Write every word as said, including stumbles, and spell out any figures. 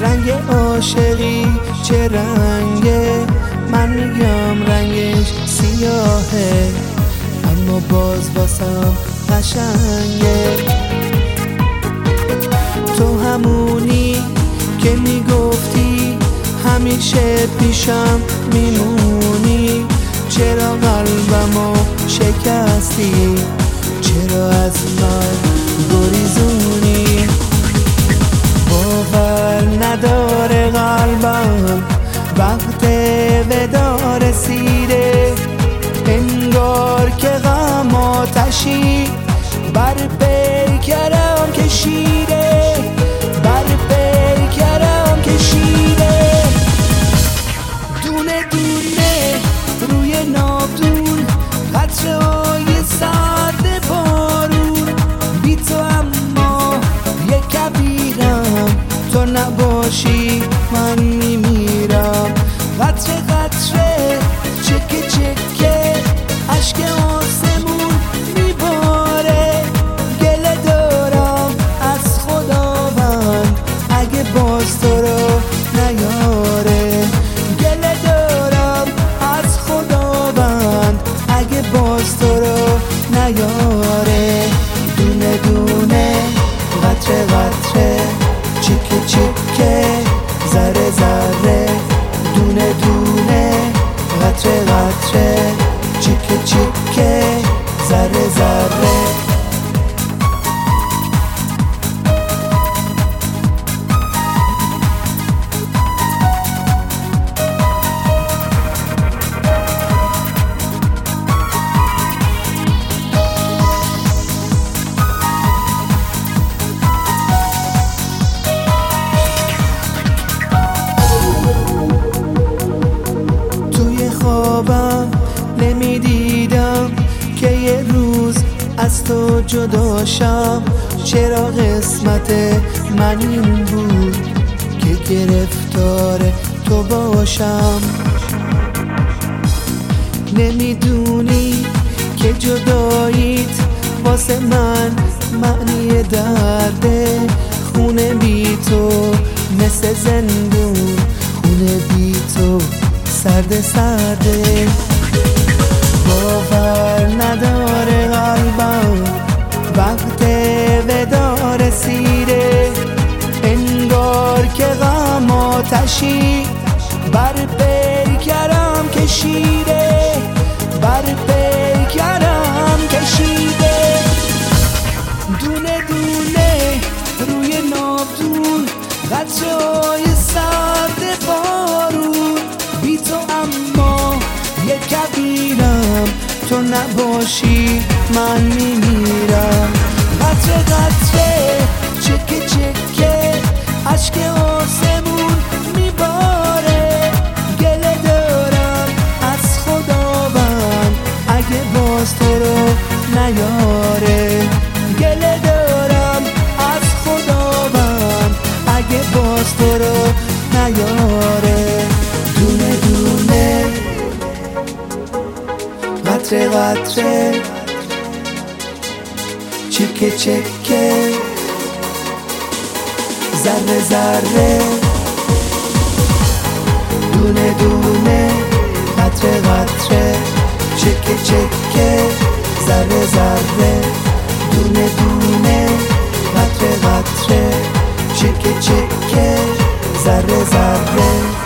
رنگ عاشقی چه رنگه؟ من میگم رنگش سیاهه، اما باز واسم قشنگه. تو همونی که میگفتی همیشه پیشم میمونی، چرا قلبمو شکستی؟ چرا از من گریزونی؟ باور نداره قلبم وقت ودا رسیده، انگار که غم آتشی بر پیکرم کشیده، بر پیکرم کشیده. دونه دونه روی ناودون قطره های سرد بارون، بی تو اما یه کبیرم، تو نباشی من میمیرم. قطره قطره چکه چکه عشق آسمون میباره، گله دارم از خداوند اگه باز تو رو نیاره، گله دارم از خداوند اگه باز تو رو نیاره. دونه دونه قطره قطره چکه چکه ذره ذره، دونه دونه قطره قطره چکه چکه ذره ذره. خوابم نمیدیدم که یه روز از تو جداشم، چرا قسمت من این بود که گرفتار تو باشم؟ نمیدونی که جداییت واسه من معنی درده، خونه بی تو مثل زندون، خونه بی تو سرد سرده. باور نداره قلبم وقت ودا رسیده، انگار که غم آتشی بر پیکرم کشیده، بر پیکرم کشیده. دونه دونه روی ناودون قطره‌های سرد بارون، بی تو اما یه کبیرم، تو نباشی من میمیرم. قطره قطره چکه چکه عشق آسمون میباره، گله دارم از خداوند اگه باز تو رو نیاره، گله دارم از خداوند اگه باز تو رو نیاره. دونه دونه قطره قطره چکه چکه ذره ذره، دونه دونه قطره قطره چکه چکه ذره ذره، دونه دونه قطره قطره چکه چکه ذره ذره.